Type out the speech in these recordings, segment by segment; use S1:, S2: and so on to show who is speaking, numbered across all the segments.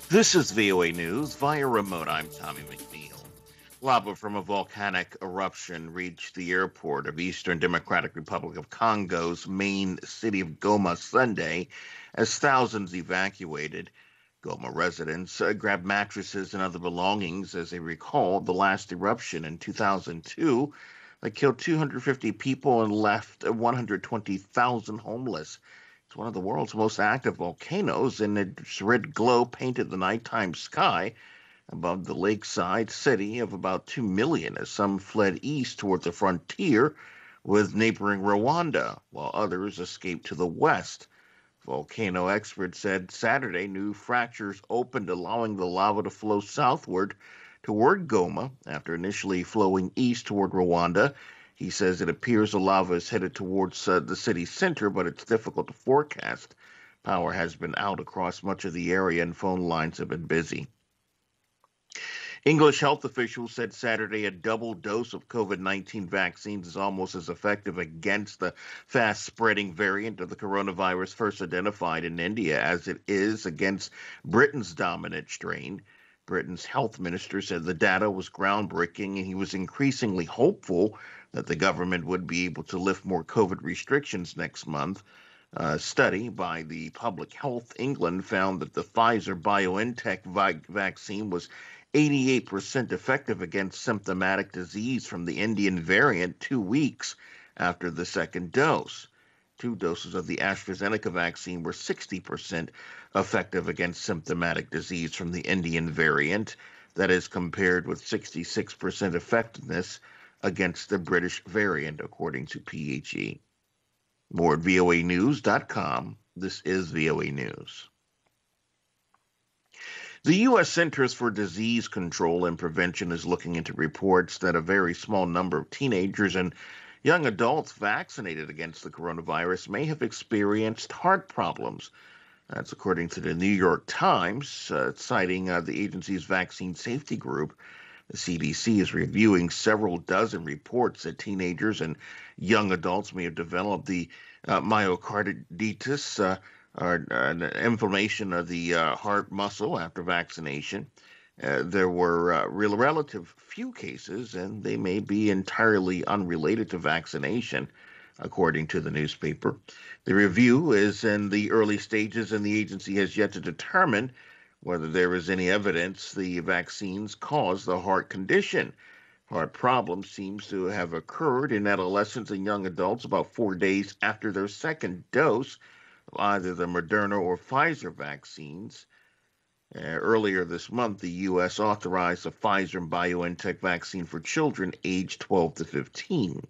S1: This is VOA News via remote. I'm Tommy McNeil. Lava from a volcanic eruption reached the airport of Eastern Democratic Republic of Congo's main city of Goma Sunday as thousands evacuated. Goma residents grabbed mattresses and other belongings as they recall the last eruption in 2002 that killed 250 people and left 120,000 homeless. It's one of the world's most active volcanoes, and its red glow painted the nighttime sky above the lakeside city of about 2 million as some fled east toward the frontier with neighboring Rwanda, while others escaped to the west. Volcano experts said Saturday new fractures opened, allowing the lava to flow southward toward Goma after initially flowing east toward Rwanda. He says it appears the lava is headed towards the city center, but it's difficult to forecast. Power has been out across much of the area and phone lines have been busy. English health officials said Saturday a double dose of COVID-19 vaccines is almost as effective against the fast spreading variant of the coronavirus first identified in India as it is against Britain's dominant strain. Britain's health minister said the data was groundbreaking and he was increasingly hopeful that the government would be able to lift more COVID restrictions next month. A study by the Public Health England found that the Pfizer BioNTech vaccine was 88% effective against symptomatic disease from the Indian variant 2 weeks after the second dose. 2 doses of the AstraZeneca vaccine were 60% effective against symptomatic disease from the Indian variant. That is compared with 66% effectiveness against the British variant, according to PHE. More at voanews.com. This is VOA News. The U.S. Centers for Disease Control and Prevention is looking into reports that a very small number of teenagers and young adults vaccinated against the coronavirus may have experienced heart problems. That's according to the New York Times, citing the agency's vaccine safety group. The CDC is reviewing several dozen reports that teenagers and young adults may have developed the myocarditis, or an inflammation of the heart muscle after vaccination. There were relative few cases, and they may be entirely unrelated to vaccination, according to the newspaper. The review is in the early stages, and the agency has yet to determine whether there is any evidence the vaccines cause the heart condition. Heart problems seems to have occurred in adolescents and young adults about 4 days after their second dose of either the Moderna or Pfizer vaccines. Earlier this month, the U.S. authorized the Pfizer and BioNTech vaccine for children aged 12 to 15.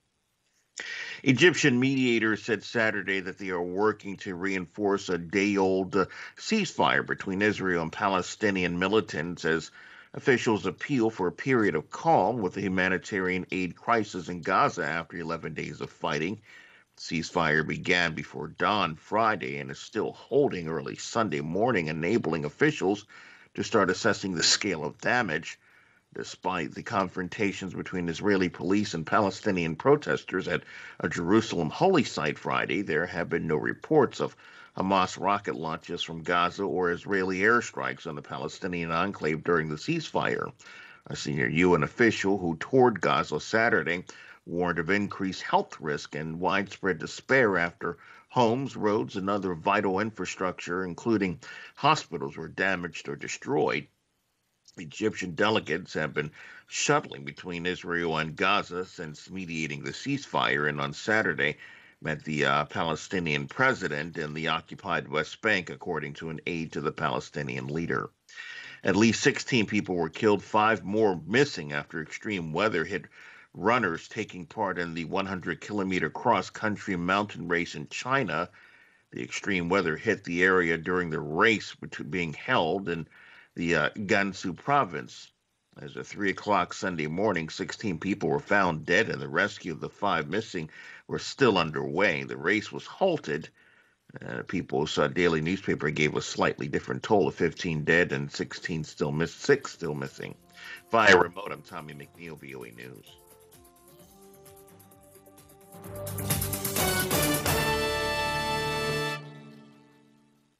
S1: Egyptian mediators said Saturday that they are working to reinforce a day-old ceasefire between Israel and Palestinian militants as officials appeal for a period of calm with the humanitarian aid crisis in Gaza after 11 days of fighting. Ceasefire began before dawn Friday and is still holding early Sunday morning, enabling officials to start assessing the scale of damage. Despite the confrontations between Israeli police and Palestinian protesters at a Jerusalem holy site Friday, there have been no reports of Hamas rocket launches from Gaza or Israeli airstrikes on the Palestinian enclave during the ceasefire. A senior UN official who toured Gaza Saturday warned of increased health risk and widespread despair after homes, roads, and other vital infrastructure, including hospitals, were damaged or destroyed. Egyptian delegates have been shuttling between Israel and Gaza since mediating the ceasefire, and on Saturday met the Palestinian president in the occupied West Bank, according to an aide to the Palestinian leader. At least 16 people were killed, 5 more missing after extreme weather hit runners taking part in the 100-kilometer cross-country mountain race in China. The extreme weather hit the area during the race being held in the Gansu province. As of 3 o'clock Sunday morning, 16 people were found dead, and the rescue of the 5 missing were still underway. The race was halted. People's Daily newspaper gave a slightly different toll of 15 dead and 6 still missing. Via remote, I'm Tommy McNeil, VOA News.